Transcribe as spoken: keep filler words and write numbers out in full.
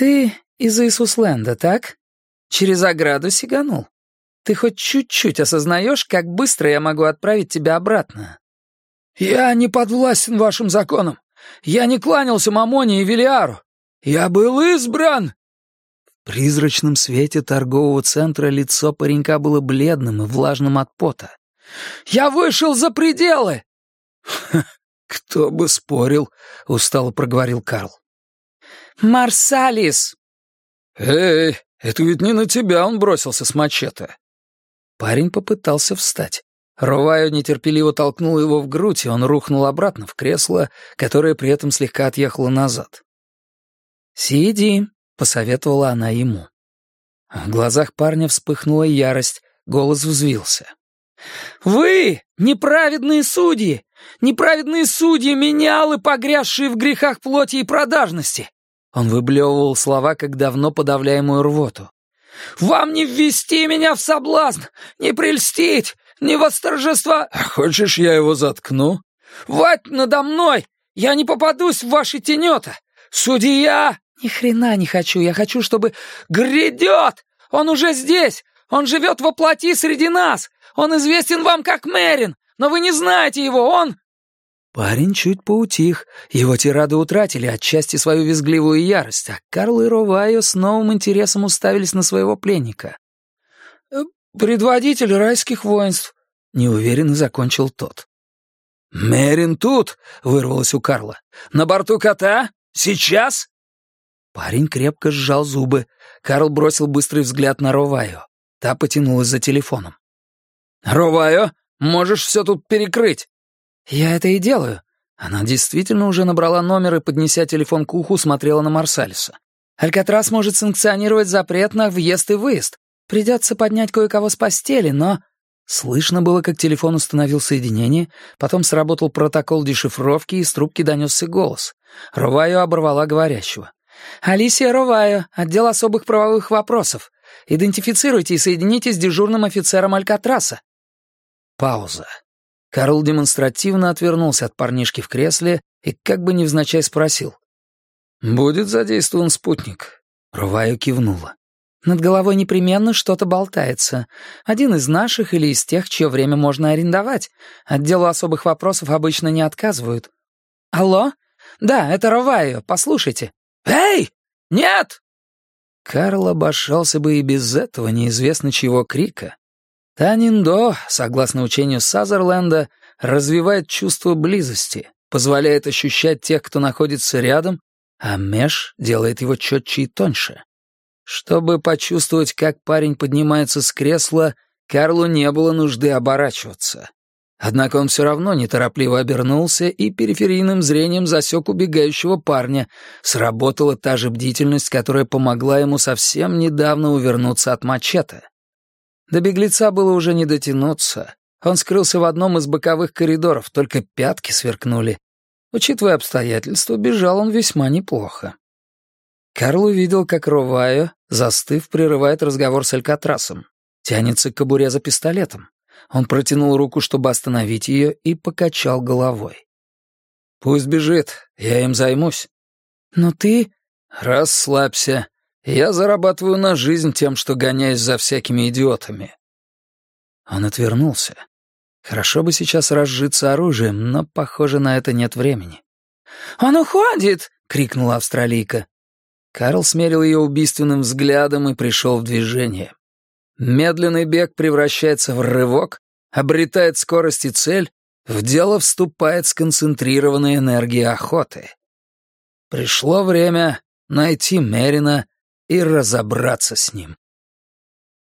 «Ты из Иисусленда, так? Через ограду сиганул? Ты хоть чуть-чуть осознаешь, как быстро я могу отправить тебя обратно?» «Я не подвластен вашим законам. Я не кланялся Мамоне и Велиару. Я был избран!» В призрачном свете торгового центра лицо паренька было бледным и влажным от пота. «Я вышел за пределы!» «Кто бы спорил», — устало проговорил Карл. «Марсалис!» «Эй, это ведь не на тебя он бросился с мачете». Парень попытался встать. Ровайо нетерпеливо толкнул его в грудь, и он рухнул обратно в кресло, которое при этом слегка отъехало назад. «Сиди», — посоветовала она ему. В глазах парня вспыхнула ярость, голос взвился. «Вы, неправедные судьи! Неправедные судьи, менялы, погрязшие в грехах плоти и продажности!» Он выблевывал слова, как давно подавляемую рвоту. «Вам не ввести меня в соблазн, не прельстить, не восторжества...» «Хочешь, я его заткну?» «Вать надо мной! Я не попадусь в ваши тенета! Судья...» «Ни хрена не хочу, я хочу, чтобы...» «Грядет! Он уже здесь! Он живет во плоти среди нас! Он известен вам как Мерин, но вы не знаете его, он...» Парень чуть поутих, его тирады утратили отчасти свою визгливую ярость, а Карл и Ровайо с новым интересом уставились на своего пленника. «Предводитель райских воинств», — неуверенно закончил тот. «Мерин тут!» — вырвалось у Карла. «На борту кота? Сейчас?» Парень крепко сжал зубы. Карл бросил быстрый взгляд на Ровайо. Та потянулась за телефоном. «Ровайо, можешь все тут перекрыть?» «Я это и делаю». Она действительно уже набрала номер и, поднеся телефон к уху, смотрела на Марсалиса. «Алькатрас может санкционировать запрет на въезд и выезд. Придется поднять кое-кого с постели, но...» Слышно было, как телефон установил соединение, потом сработал протокол дешифровки, и из трубки донесся голос. Ровайо оборвала говорящего. «Алисия Ровайо, отдел особых правовых вопросов. Идентифицируйте и соедините с дежурным офицером Алькатраса». Пауза. Карл демонстративно отвернулся от парнишки в кресле и как бы невзначай спросил. «Будет задействован спутник?» Ровайо кивнула. «Над головой непременно что-то болтается. Один из наших или из тех, чье время можно арендовать. Отделу особых вопросов обычно не отказывают». «Алло? Да, это Ровайо, послушайте». «Эй! Нет!» Карл обошелся бы и без этого неизвестно чьего крика. Таниндо, согласно учению Сазерленда, развивает чувство близости, позволяет ощущать тех, кто находится рядом, а Меш делает его четче и тоньше. Чтобы почувствовать, как парень поднимается с кресла, Карлу не было нужды оборачиваться. Однако он все равно неторопливо обернулся и периферийным зрением засек убегающего парня. Сработала та же бдительность, которая помогла ему совсем недавно увернуться от мачете. До беглеца было уже не дотянуться. Он скрылся в одном из боковых коридоров, только пятки сверкнули. Учитывая обстоятельства, бежал он весьма неплохо. Карл увидел, как Ровайо, застыв, прерывает разговор с Алькатрасом. Тянется к кобуре за пистолетом. Он протянул руку, чтобы остановить ее, и покачал головой. «Пусть бежит, я им займусь». «Но ты...» «Расслабься. Я зарабатываю на жизнь тем, что гоняюсь за всякими идиотами». Он отвернулся. Хорошо бы сейчас разжиться оружием, но, похоже, на это нет времени. «Он уходит!» — крикнула австралийка. Карл смерил ее убийственным взглядом и пришел в движение. Медленный бег превращается в рывок, обретает скорость и цель, в дело вступает сконцентрированная энергия охоты. Пришло время найти Мерина и разобраться с ним.